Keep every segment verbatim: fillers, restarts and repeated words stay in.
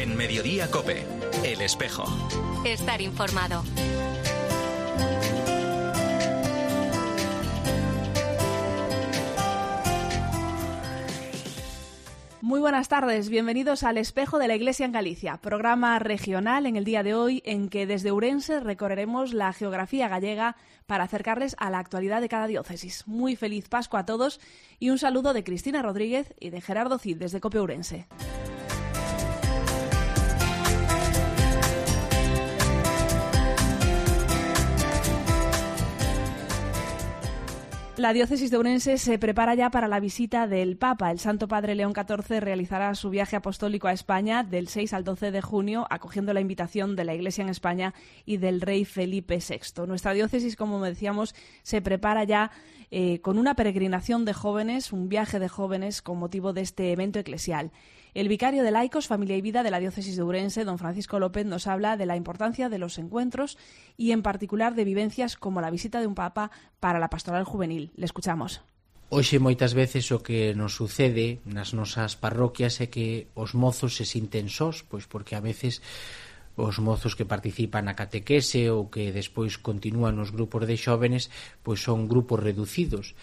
En Mediodía COPE, El Espejo. Estar informado. Muy buenas tardes, bienvenidos al Espejo de la Iglesia en Galicia, programa regional en el día de hoy en que desde Ourense recorreremos la geografía gallega para acercarles a la actualidad de cada diócesis. Muy feliz Pascua a todos y un saludo de Cristina Rodríguez y de Gerardo Cid desde COPE Ourense. La diócesis de Ourense se prepara ya para la visita del Papa. El Santo Padre León catorce realizará su viaje apostólico a España del seis al doce de junio, acogiendo la invitación de la Iglesia en España y del rey Felipe sexto. Nuestra diócesis, como decíamos, se prepara ya eh, con una peregrinación de jóvenes, un viaje de jóvenes con motivo de este evento eclesial. El vicario de Laicos, Familia y Vida de la diócesis de Ourense, don Francisco López, nos habla de la importancia de los encuentros y en particular de vivencias como la visita de un papa para la pastoral juvenil. Le escuchamos. Hoxe moitas veces o que nos sucede nas nosas parroquias é que os mozos se sinten sós, pois porque a veces os mozos que participan na catequese ou que despois continúan nos grupos de xóvenes, pois son grupos reducidos.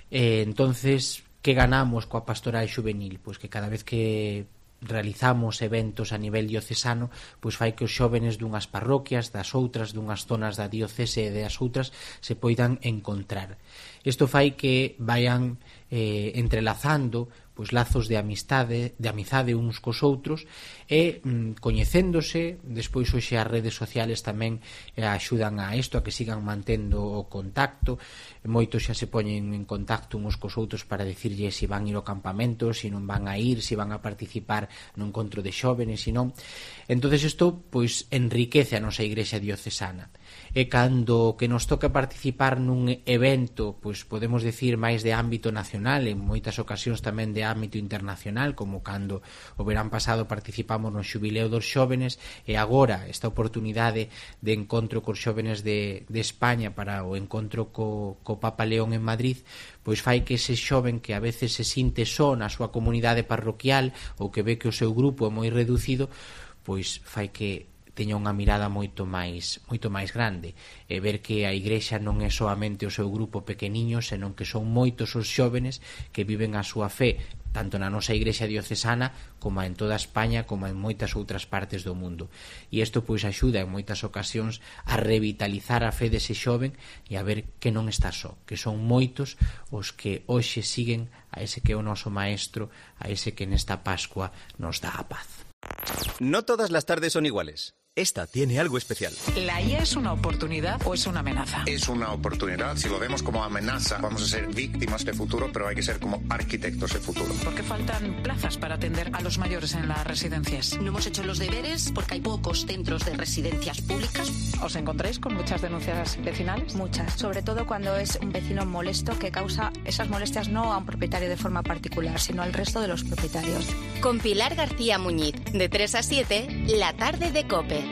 E entonces, que ganamos coa pastoral xuvenil? Pois que cada vez que realizamos eventos a nivel diocesano, pois fai que os xóvenes dunhas parroquias, das outras, dunhas zonas da diocese e das outras se poidan encontrar. Isto fai que vayan eh, entrelazando pois lazos de amistade, de amizade uns cos outros e mm, coñecéndose. Despois hoxe as redes sociales tamén eh, axudan a isto, a que sigan mantendo o contacto. Moitos xa se poñen en contacto uns cos outros para dicirlle se van ir ao campamento, se non van a ir, se van a participar no encontro de xóvenes, se non. Entonces isto pois enriquece a nosa igrexa diocesana. E cando que nos toca participar nun evento, pois podemos decir máis de ámbito nacional, en moitas ocasións tamén de ámbito internacional, como cando o verán pasado participamos no xubileo dos xóvenes e agora esta oportunidade de encontro cos xóvenes de, de España para o encontro co, co Papa León en Madrid, pois fai que ese xoven que a veces se sinte só na súa comunidade parroquial ou que ve que o seu grupo é moi reducido, pois fai que teña unha mirada moito máis moito máis grande e ver que a igrexa non é soamente o seu grupo pequeniño, senón que son moitos os xóvenes que viven a súa fe tanto na nosa igrexa diocesana como en toda España, como en moitas outras partes do mundo. E isto pois axuda en moitas ocasións a revitalizar a fe dese xoven e a ver que non está só, que son moitos os que hoxe siguen a ese que é o noso maestro, a ese que nesta Pascua nos dá a paz. No todas las tardes son iguales. Esta tiene algo especial. ¿La I A es una oportunidad o es una amenaza? Es una oportunidad. Si lo vemos como amenaza, vamos a ser víctimas de futuro, pero hay que ser como arquitectos de futuro. ¿Por qué faltan plazas para atender a los mayores en las residencias? No hemos hecho los deberes porque hay pocos centros de residencias públicas. ¿Os encontráis con muchas denuncias vecinales? Muchas, sobre todo cuando es un vecino molesto que causa esas molestias no a un propietario de forma particular, sino al resto de los propietarios. Con Pilar García Muñiz, de tres a siete, la tarde de COPE.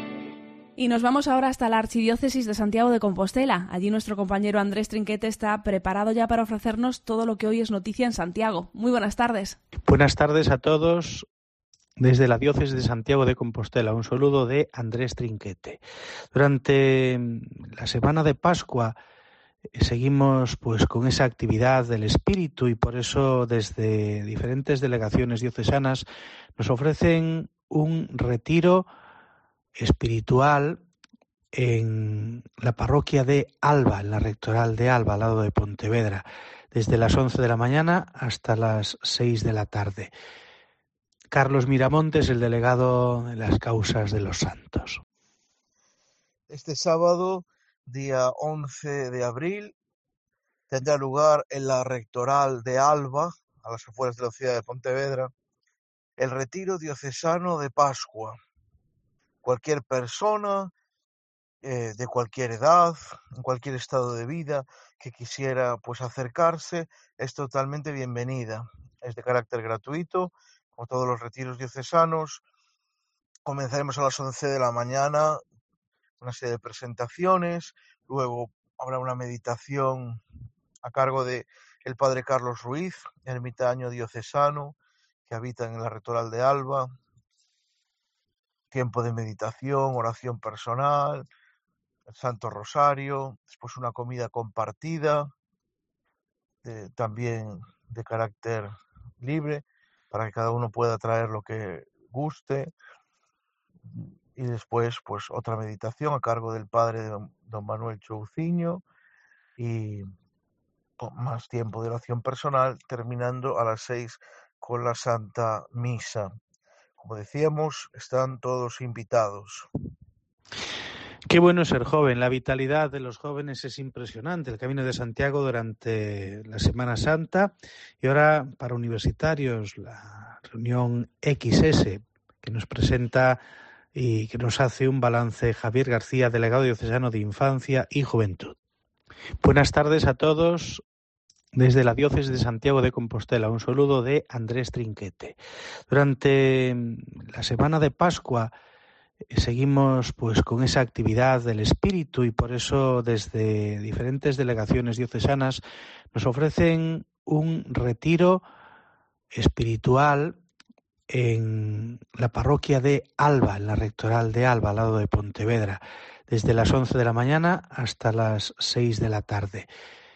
Y nos vamos ahora hasta la Archidiócesis de Santiago de Compostela. Allí nuestro compañero Andrés Trinquete está preparado ya para ofrecernos todo lo que hoy es noticia en Santiago. Muy buenas tardes. Buenas tardes a todos desde la Diócesis de Santiago de Compostela. Un saludo de Andrés Trinquete. Durante la semana de Pascua seguimos pues con esa actividad del Espíritu y por eso desde diferentes delegaciones diocesanas nos ofrecen un retiro espiritual en la parroquia de Alba, en la rectoral de Alba, al lado de Pontevedra, desde las once de la mañana hasta las seis de la tarde. Carlos Miramontes, el delegado de las causas de los santos. Este sábado, día once de abril, tendrá lugar en la rectoral de Alba, a las afueras de la ciudad de Pontevedra, el retiro diocesano de Pascua. Cualquier persona eh, de cualquier edad, en cualquier estado de vida que quisiera pues acercarse es totalmente bienvenida. Es de carácter gratuito, como todos los retiros diocesanos. Comenzaremos a las once de la mañana, una serie de presentaciones, luego habrá una meditación a cargo de el padre Carlos Ruiz, ermitaño diocesano que habita en la rectoral de Alba. tiempo de meditación, oración personal, el Santo Rosario, después una comida compartida, de, también de carácter libre, para que cada uno pueda traer lo que guste, y después pues otra meditación a cargo del padre don, don Manuel Chouciño, y más tiempo de oración personal, terminando a las seis con la Santa Misa. Como decíamos, están todos invitados. Qué bueno es ser joven, la vitalidad de los jóvenes es impresionante. El Camino de Santiago durante la Semana Santa y ahora para universitarios la reunión equis ese que nos presenta y que nos hace un balance Javier García, delegado diocesano de Infancia y Juventud. Buenas tardes a todos desde la Diócesis de Santiago de Compostela. Un saludo de Andrés Trinquete. Durante la semana de Pascua seguimos pues con esa actividad del espíritu y por eso desde diferentes delegaciones diocesanas nos ofrecen un retiro espiritual en la parroquia de Alba, en la rectoral de Alba, al lado de Pontevedra, desde las once de la mañana hasta las seis de la tarde.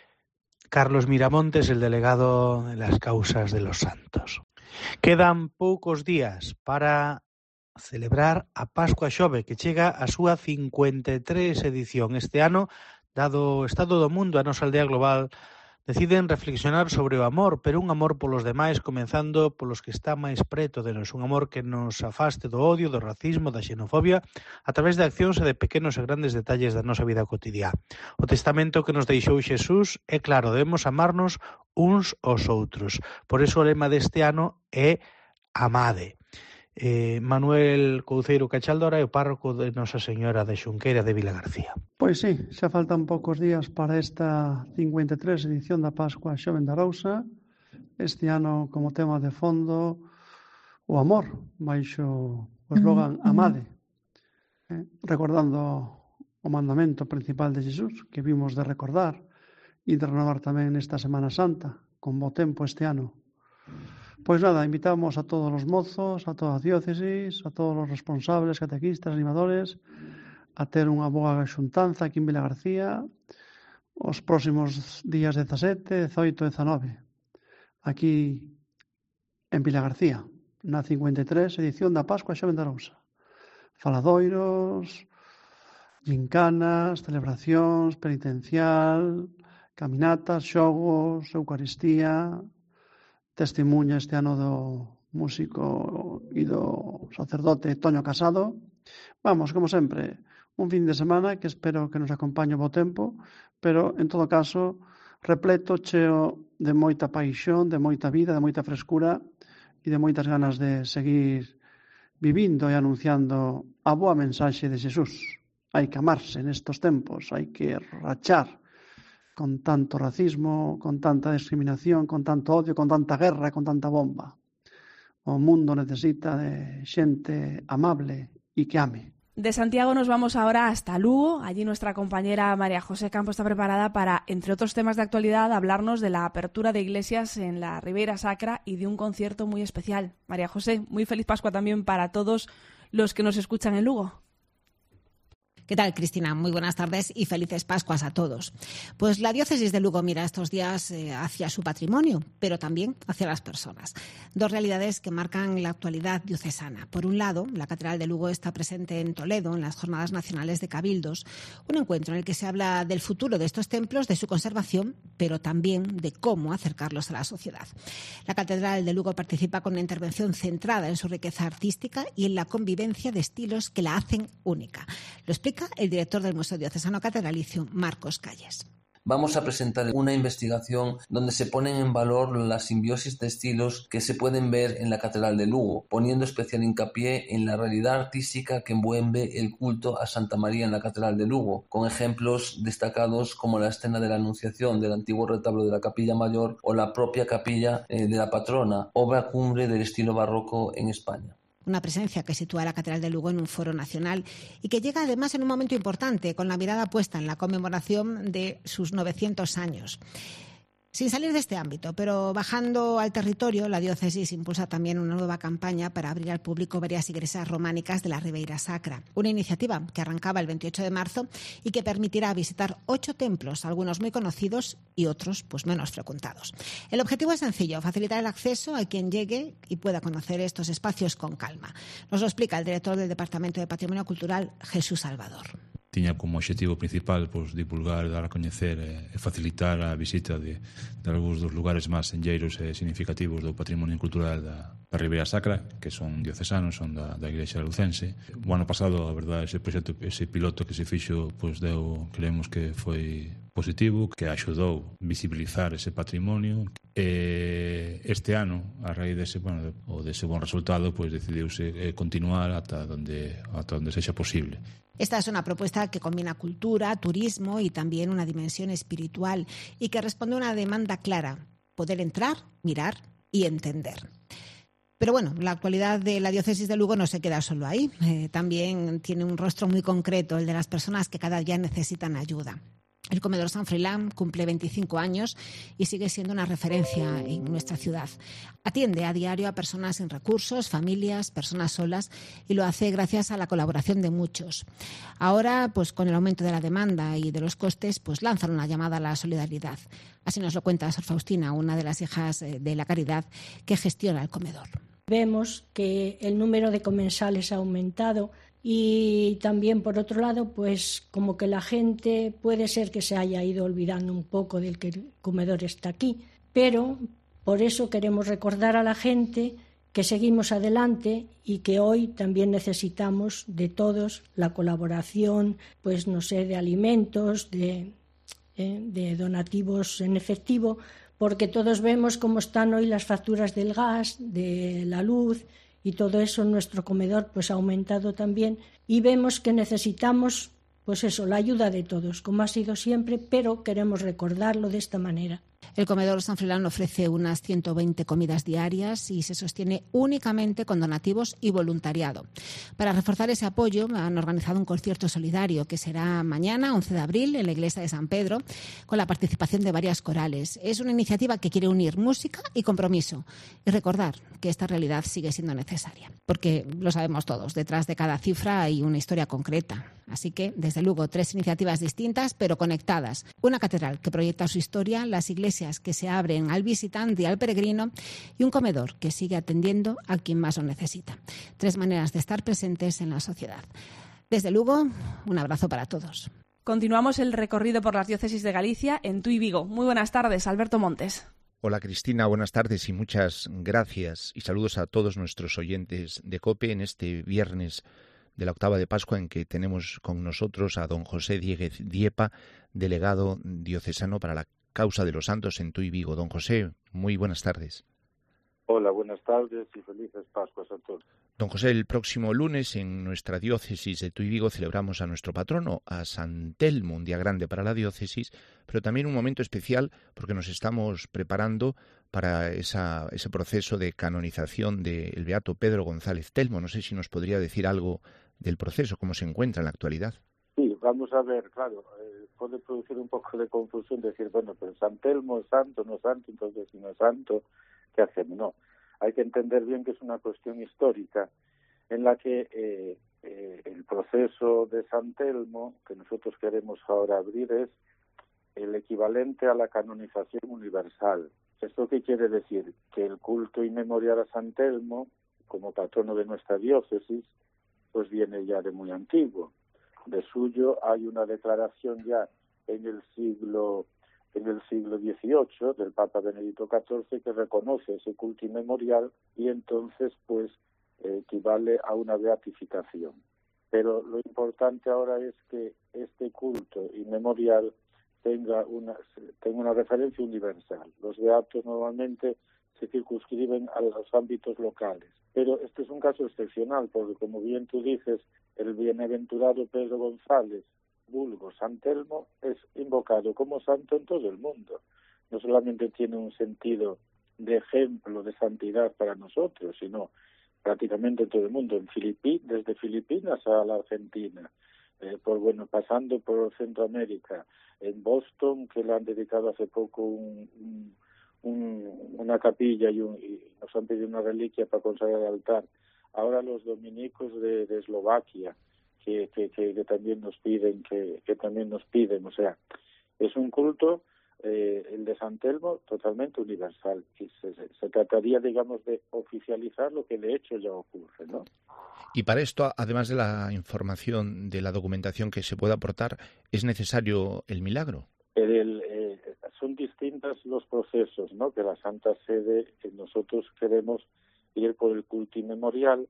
Carlos Miramontes, el delegado de las causas de los santos. Quedan poucos días para celebrar a Pascua Xove, que chega a súa cincuenta e tres edición. Este ano, dado o estado do mundo, a nosa aldea global deciden reflexionar sobre o amor, pero un amor polos demais, comenzando polos que está máis preto de nos, un amor que nos afaste do odio, do racismo, da xenofobia, a través de accións e de pequenos e grandes detalles da nosa vida cotidiá. O testamento que nos deixou Xesús é claro, debemos amarnos uns aos outros. Por iso o lema deste ano é Amade. Eh, Manuel Couceiro Cachaldora é o párroco de Nosa Señora de Xunqueira de Vilagarcía. Pois sí, xa faltan poucos días para esta cincuenta e tres edición da Pascua Xoven da Arousa. Este ano como tema de fondo o amor, baixo o eslogan Amade, eh, recordando o mandamento principal de Xesús que vimos de recordar e de renovar tamén nesta Semana Santa con bo tempo este ano. Pois nada, invitamos a todos os mozos, a toda a diócesis, a todos os responsables, catequistas, animadores, a ter unha boa xuntanza aquí en Vilagarcía os próximos días dezasete, dezaoito e dezanove, aquí en Vilagarcía, na cincuenta e tres edición da Pascua Xoven da Arousa. Faladoiros, gincanas, celebracións, penitencial, caminatas, xogos, eucaristía, testimuña este ano do músico e do sacerdote Toño Casado. Vamos, como sempre, un fin de semana que espero que nos acompañe o bo tempo, pero, en todo caso, repleto, cheo de moita paixón, de moita vida, de moita frescura e de moitas ganas de seguir vivindo e anunciando a boa mensaxe de Xesús. Hai que amarse nestos tempos, hai que rachar con tanto racismo, con tanta discriminación, con tanto odio, con tanta guerra, con tanta bomba. O mundo necesita de xente amable e que ame. De Santiago nos vamos ahora hasta Lugo. Allí nuestra compañera María José Campo está preparada para, entre otros temas de actualidad, hablarnos de la apertura de iglesias en la Ribeira Sacra y de un concierto muy especial. María José, muy feliz Pascua también para todos los que nos escuchan en Lugo. ¿Qué tal, Cristina? Muy buenas tardes y felices Pascuas a todos. Pues la diócesis de Lugo mira estos días eh, hacia su patrimonio, pero también hacia las personas. Dos realidades que marcan la actualidad diocesana. Por un lado, la Catedral de Lugo está presente en Toledo, en las Jornadas Nacionales de Cabildos, un encuentro en el que se habla del futuro de estos templos, de su conservación, pero también de cómo acercarlos a la sociedad. La Catedral de Lugo participa con una intervención centrada en su riqueza artística y en la convivencia de estilos que la hacen única. Lo explica el director del Museo Diocesano Catedralicio, Marcos Calles. Vamos a presentar una investigación donde se ponen en valor la simbiosis de estilos que se pueden ver en la Catedral de Lugo, poniendo especial hincapié en la realidad artística que envuelve el culto a Santa María en la Catedral de Lugo, con ejemplos destacados como la escena de la Anunciación del antiguo retablo de la Capilla Mayor o la propia capilla de la Patrona, obra cumbre del estilo barroco en España. Una presencia que sitúa a la Catedral de Lugo en un foro nacional y que llega además en un momento importante, con la mirada puesta en la conmemoración de sus novecientos años. Sin salir de este ámbito, pero bajando al territorio, la diócesis impulsa también una nueva campaña para abrir al público varias iglesias románicas de la Ribeira Sacra. Una iniciativa que arrancaba el veintiocho de marzo y que permitirá visitar ocho templos, algunos muy conocidos y otros pues menos frecuentados. El objetivo es sencillo, facilitar el acceso a quien llegue y pueda conocer estos espacios con calma. Nos lo explica el director del Departamento de Patrimonio Cultural, Jesús Salvador. Tiña como obxectivo principal pois, divulgar, dar a coñecer e facilitar a visita de, de algúns dos lugares máis senlleiros e significativos do patrimonio cultural da, da Ribeira Sacra, que son diocesanos, son da, da Igrexa lucense. O ano pasado, a verdade, ese proxecto, ese piloto que se fixo, pois deu, creemos que foi positivo, que axudou visibilizar ese patrimonio. E este ano, a raíz dese, bueno, o dese bon resultado, pois decidiuse continuar ata onde, ata onde sexa posible. Esta es una propuesta que combina cultura, turismo y también una dimensión espiritual y que responde a una demanda clara: poder entrar, mirar y entender. Pero bueno, la actualidad de la diócesis de Lugo no se queda solo ahí. Eh, también tiene un rostro muy concreto, el de las personas que cada día necesitan ayuda. El comedor San Froilán cumple veinticinco años y sigue siendo una referencia en nuestra ciudad. Atiende a diario a personas sin recursos, familias, personas solas, y lo hace gracias a la colaboración de muchos. Ahora, pues con el aumento de la demanda y de los costes, pues lanzan una llamada a la solidaridad. Así nos lo cuenta Sor Faustina, una de las hijas de la caridad que gestiona el comedor. Vemos que el número de comensales ha aumentado. Y también, por otro lado, pues como que la gente puede ser que se haya ido olvidando un poco del que el comedor está aquí, pero por eso queremos recordar a la gente que seguimos adelante y que hoy también necesitamos de todos la colaboración, pues no sé, de alimentos, de, eh, de donativos en efectivo, porque todos vemos cómo están hoy las facturas del gas, de la luz, y todo eso en nuestro comedor pues ha aumentado también, y vemos que necesitamos pues eso, la ayuda de todos, como ha sido siempre, pero queremos recordarlo de esta manera. El comedor San Froilán ofrece unas ciento veinte comidas diarias y se sostiene únicamente con donativos y voluntariado. Para reforzar ese apoyo han organizado un concierto solidario que será mañana, once de abril, en la iglesia de San Pedro, con la participación de varias corales. Es una iniciativa que quiere unir música y compromiso y recordar que esta realidad sigue siendo necesaria. Porque lo sabemos todos, detrás de cada cifra hay una historia concreta. Así que, desde luego, tres iniciativas distintas pero conectadas. Una catedral que proyecta su historia, las iglesias que se abren al visitante y al peregrino y un comedor que sigue atendiendo a quien más lo necesita. Tres maneras de estar presentes en la sociedad. Desde Lugo, un abrazo para todos. Continuamos el recorrido por las diócesis de Galicia en Tui Vigo. Muy buenas tardes, Alberto Montes. Hola Cristina, buenas tardes y muchas gracias y saludos a todos nuestros oyentes de COPE en este viernes de la octava de Pascua, en que tenemos con nosotros a don José Diéguez Diepa, delegado diocesano para la causa de los santos en Tui Vigo. Don José, muy buenas tardes. Hola, buenas tardes y felices Pascuas a todos. Don José, el próximo lunes en nuestra diócesis de Tui Vigo celebramos a nuestro patrono, a San Telmo, un día grande para la diócesis, pero también un momento especial porque nos estamos preparando para esa, ese proceso de canonización del beato Pedro González Telmo. No sé si nos podría decir algo del proceso, cómo se encuentra en la actualidad. Sí, vamos a ver, claro, eh, puede producir un poco de confusión decir, bueno, pero San Telmo es santo, no es santo, entonces si no es santo, ¿qué hacemos? No, hay que entender bien que es una cuestión histórica en la que eh, eh, el proceso de San Telmo que nosotros queremos ahora abrir es el equivalente a la canonización universal. ¿Esto qué quiere decir? Que el culto inmemorial a San Telmo, como patrono de nuestra diócesis, pues viene ya de muy antiguo. De suyo hay una declaración ya en el siglo en el siglo dieciocho del Papa Benedicto catorce que reconoce ese culto inmemorial y entonces pues equivale a una beatificación. Pero lo importante ahora es que este culto inmemorial tenga una tenga una referencia universal. Los beatos normalmente se circunscriben a los ámbitos locales. Pero este es un caso excepcional, porque como bien tú dices, el bienaventurado Pedro González, vulgo San Telmo, es invocado como santo en todo el mundo. No solamente tiene un sentido de ejemplo de santidad para nosotros, sino prácticamente en todo el mundo, en Filipinas, desde Filipinas a la Argentina, eh, por bueno, pasando por Centroamérica, en Boston, que le han dedicado hace poco un, un, un, una capilla y, un, y nos han pedido una reliquia para consagrar el altar. Ahora los dominicos de, de Eslovaquia, que, que, que, que también nos piden, que, que también nos piden, o sea, es un culto, eh, el de San Telmo, totalmente universal, y se, se, se trataría, digamos, de oficializar lo que de hecho ya ocurre, ¿no? Y para esto, además de la información, de la documentación que se pueda aportar, ¿es necesario el milagro? El, el, eh, son distintos los procesos, ¿no? Que la Santa Sede, que nosotros queremos ir por el culto inmemorial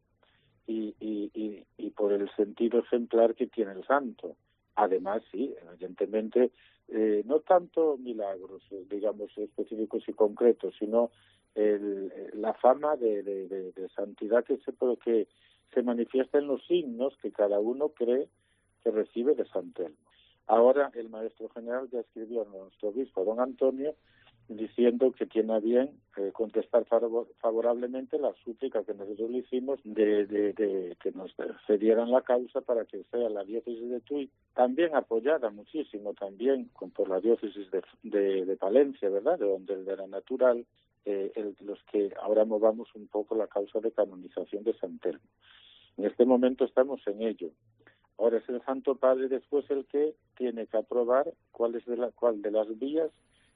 y, y, y, y por el sentido ejemplar que tiene el santo. Además, sí, evidentemente, eh, no tanto milagros, digamos, específicos y concretos, sino el, la fama de, de, de, de santidad que se, que se manifiesta en los signos que cada uno cree que recibe de San Telmo. Ahora el maestro general ya escribió a nuestro obispo, don Antonio, diciendo que tiene a bien eh, contestar favor, favorablemente la súplica que nosotros le hicimos de, de, de que nos cedieran la causa para que sea la diócesis de Tui, también apoyada muchísimo también con, por la diócesis de, de, de Palencia, ¿verdad?, de donde él era natural, eh, el, los que ahora movamos un poco la causa de canonización de San Telmo. En este momento estamos en ello. Ahora es el Santo Padre después el que tiene que aprobar cuál es de la, cuál de las vías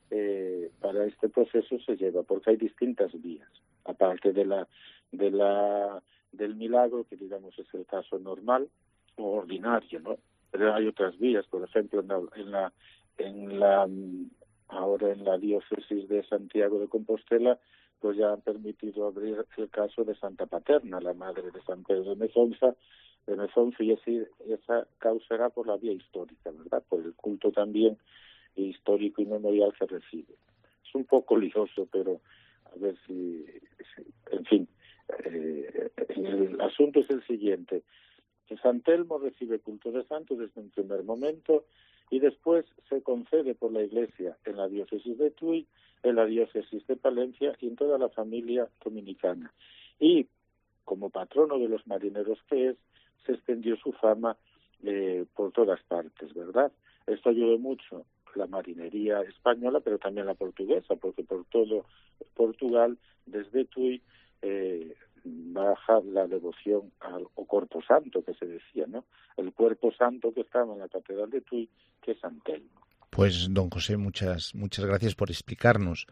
eh, para este proceso se lleva, porque hay distintas vías, aparte de la de la del milagro, que digamos es el caso normal o ordinario, ¿no? Pero hay otras vías, por ejemplo, en la, en la, en la ahora en la diócesis de Santiago de Compostela, pues ya han permitido abrir el caso de Santa Paterna, la madre de San Pedro de Mezonza, de Mezonza, y así, esa causa era por la vía histórica, ¿verdad? Por el culto también histórico y memorial que recibe. Es un poco lioso, pero a ver si, si en fin, eh, el asunto es el siguiente, que San Telmo recibe culto de santo desde un primer momento y después se concede por la Iglesia en la diócesis de Tui, en la diócesis de Palencia y en toda la familia dominicana. Y como patrono de los marineros que es, se extendió su fama eh, por todas partes, ¿verdad? Esto ayudó mucho la marinería española, pero también la portuguesa, porque por todo Portugal, desde Tui, eh, baja la devoción al o Corpo Santo, que se decía, ¿no? El Cuerpo Santo que estaba en la Catedral de Tui, que es San Telmo. Pues, don José, muchas, muchas gracias por explicarnos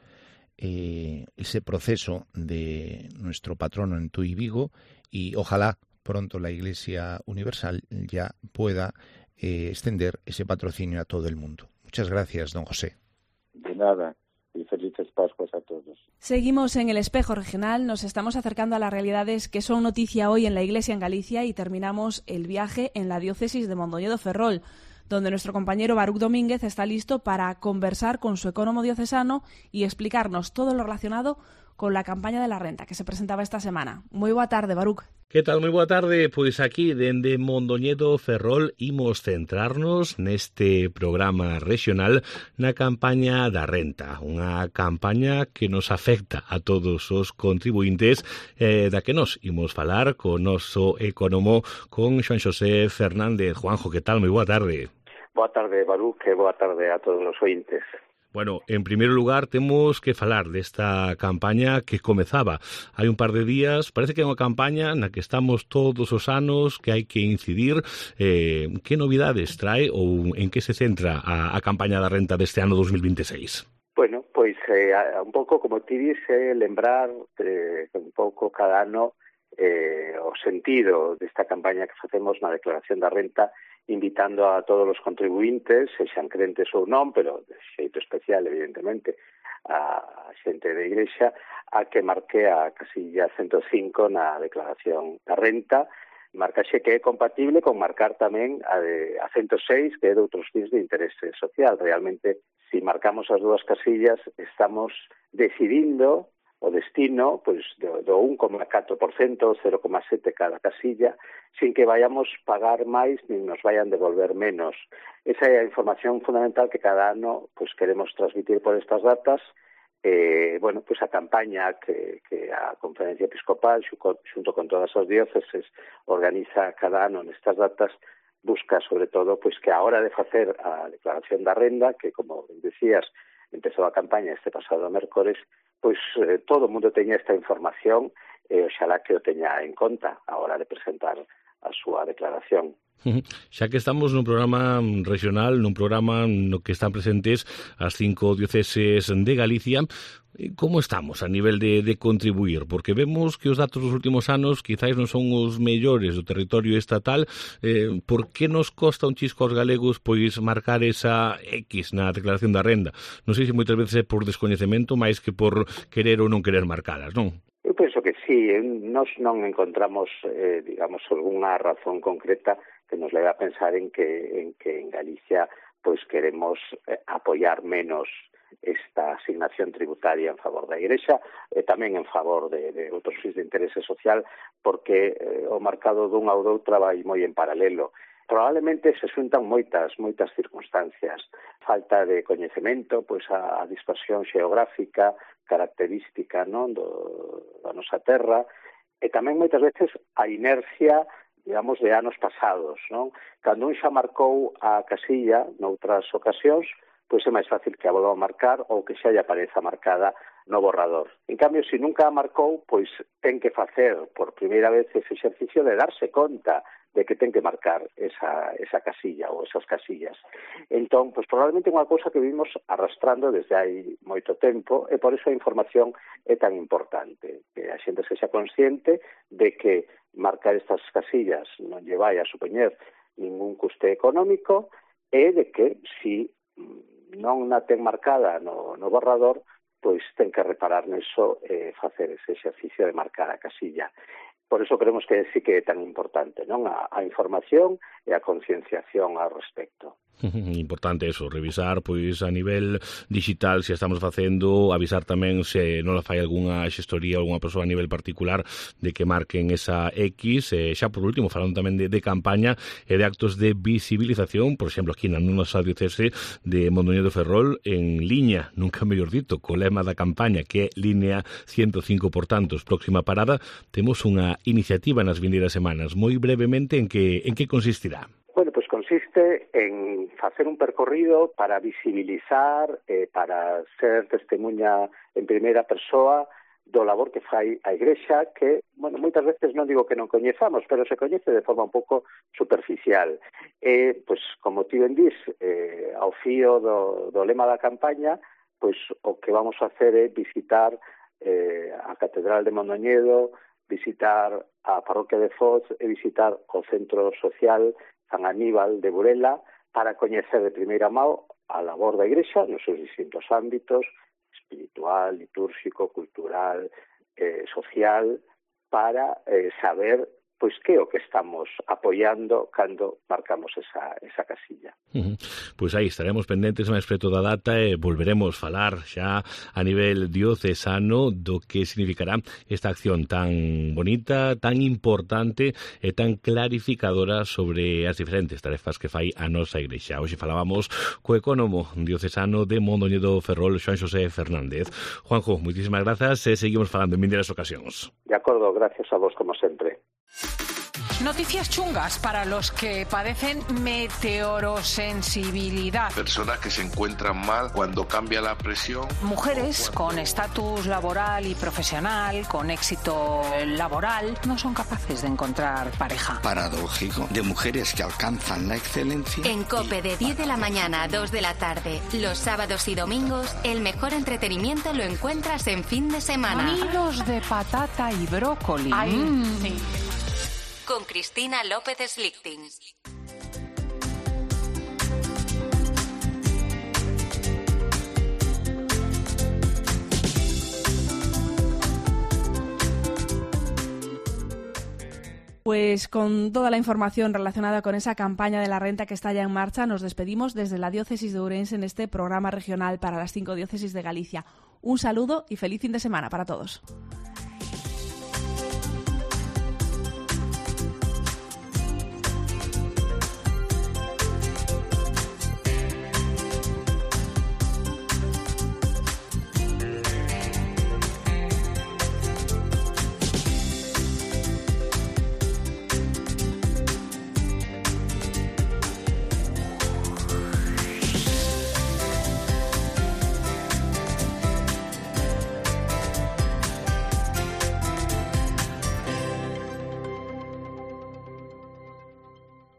eh, ese proceso de nuestro patrono en Tui Vigo, y ojalá pronto la Iglesia Universal ya pueda eh, extender ese patrocinio a todo el mundo. Muchas gracias, don José. De nada, y felices Pascuas a todos. Seguimos en el Espejo Regional, nos estamos acercando a las realidades que son noticia hoy en la Iglesia en Galicia y terminamos el viaje en la diócesis de Mondoñedo Ferrol, donde nuestro compañero Baruch Domínguez está listo para conversar con su ecónomo diocesano y explicarnos todo lo relacionado con la campaña de la renta que se presentaba esta semana. Moi boa tarde, Baruch. Que tal? Moi boa tarde. Pois aquí, dende Mondoñedo Ferrol, imos centrarnos neste programa regional na campaña da renta. Unha campaña que nos afecta a todos os contribuintes, eh, da que nos imos falar con noso ecónomo, con Xoan Xosé Fernández. Juanjo, que tal? Moi boa tarde. Boa tarde, Baruch, e boa tarde a todos os ointes. Bueno, en primeiro lugar, temos que falar desta campaña que comezaba hai un par de días. Parece que é unha campaña na que estamos todos os anos, que hai que incidir. Eh, que novidades trae ou en que se centra a, a campaña da renta deste ano dos mil vinte e seis? Bueno, pois eh, un pouco, como ti dice, lembrar eh, un pouco cada ano eh, o sentido desta campaña que facemos na declaración da renta, invitando a todos os contribuintes, sexan crentes ou non, pero de xeito especial, evidentemente, a xente da Igrexa, a que marque a casilla ciento cinco na declaración da renta, marcaxe que é compatible con marcar tamén a, de, a ciento seis, que é de outros fins de interese social. Realmente, se si marcamos as dúas casillas, estamos decidindo o destino pois do, do un coma catro por cento, cero coma sete cada casilla, sin que vayamos pagar máis nin nos vayan devolver menos. Esa é a información fundamental que cada ano pois queremos transmitir por estas datas. Eh, bueno, pois a campaña que, que a Conferencia Episcopal, xunto con todas as dióceses, organiza cada ano nestas datas, busca sobre todo pois que a hora de facer a declaración da renda, que como decías, empezou a campaña este pasado mércores, pois eh, todo o mundo teña esta información e oxalá que o teña en conta a hora de presentar a súa declaración. Xa que estamos nun programa regional, nun programa no que están presentes as cinco dioceses de Galicia, como estamos a nivel de, de contribuir? Porque vemos que os datos dos últimos anos quizás non son os mellores do territorio estatal. Eh, por que nos costa un chisco aos galegos pois marcar esa X na declaración da renda? Non sei se moitas veces é por descoñecemento máis que por querer ou non querer marcalas, non? Eu penso que sí, nós non encontramos, eh, digamos, algunha razón concreta que nos leva a pensar en que en que en Galicia pois queremos eh, apoiar menos esta asignación tributaria en favor da Igrexa e tamén en favor de, de outros fins de interese social, porque eh, o marcado dunha ou doutra vai moi en paralelo. Probablemente se xuntan moitas, moitas circunstancias. Falta de coñecemento, pois a, a dispersión xeográfica, característica, non, do, da nosa terra, e tamén moitas veces a inercia, digamos, de anos pasados, non? Cando un xa marcou a casilla noutras ocasións, pois é máis fácil que a volva a marcar ou que xa lle apareza marcada no borrador. En cambio, se nunca a marcou, pois ten que facer por primeira vez ese exercicio de darse conta de que ten que marcar esa, esa casilla ou esas casillas. Entón, pois probablemente é unha cousa que vimos arrastrando desde hai moito tempo e por iso a información é tan importante, que a xente sexa consciente de que marcar estas casillas non lle vai a supoñer ningún custe económico e de que si non na ten marcada no, no borrador, pois ten que reparar neso e facer ese exercicio de marcar a casilla. Por eso creemos que sí que é tan importante, non? A, a información e a concienciación ao respecto. Importante eso, revisar pois a nivel digital se estamos facendo, avisar tamén se non la fai algunha xestoría ou algunha persoa a nivel particular de que marquen esa X. E xa por último, falando tamén de, de campaña e de actos de visibilización, por exemplo, aquí na nosa diocese de Mondoñedo Ferrol, en liña, nunca mellor dito, co lema da campaña que é Línea ciento cinco por tantos, próxima parada, temos unha iniciativa nas vindeiras semanas. Moi brevemente, en que, en que consistirá? Bueno, pues consiste en facer un percorrido para visibilizar, eh, para ser testemunha en primeira persoa do labor que fai a Igrexa, que, bueno, moitas veces non digo que non coñezamos, pero se coñece de forma un pouco superficial. E, pois, como ti ben dis, eh, ao fío do, do lema da campaña, pois o que vamos a hacer é visitar eh, a Catedral de Mondoñedo, visitar a Parroquia de Foz e visitar o Centro Social San Aníbal de Burela para coñecer de primeira mão a labor da Igrexa nos seus distintos ámbitos, espiritual, litúrxico, cultural, eh, social, para eh, saber pois que é o que estamos apoiando cando marcamos esa, esa casilla. Uh-huh. Pois aí estaremos pendentes máis preto da data e volveremos falar xa a nivel diocesano do que significará esta acción tan bonita, tan importante e tan clarificadora sobre as diferentes tarefas que fai a nosa Igrexa. Hoxe falábamos co ecónomo diocesano de Mondoñedo Ferrol, Xoán Xosé Fernández. Juanjo, moitísimas grazas e seguimos falando en vindeiras ocasións. De acordo, gracias a vos como sempre. Noticias chungas para los que padecen meteorosensibilidad. Personas que se encuentran mal cuando cambia la presión. Mujeres con estatus laboral y profesional, con éxito laboral, no son capaces de encontrar pareja. Paradójico, de mujeres que alcanzan la excelencia. En COPE de diez de la mañana a dos de la tarde, los sábados y domingos, el mejor entretenimiento lo encuentras en fin de semana. Nidos de patata y brócoli. Ay, mm. sí. Con Cristina López Slichting. Pues con toda la información relacionada con esa campaña de la renta que está ya en marcha, nos despedimos desde la diócesis de Ourense en este programa regional para las cinco diócesis de Galicia. Un saludo y feliz fin de semana para todos.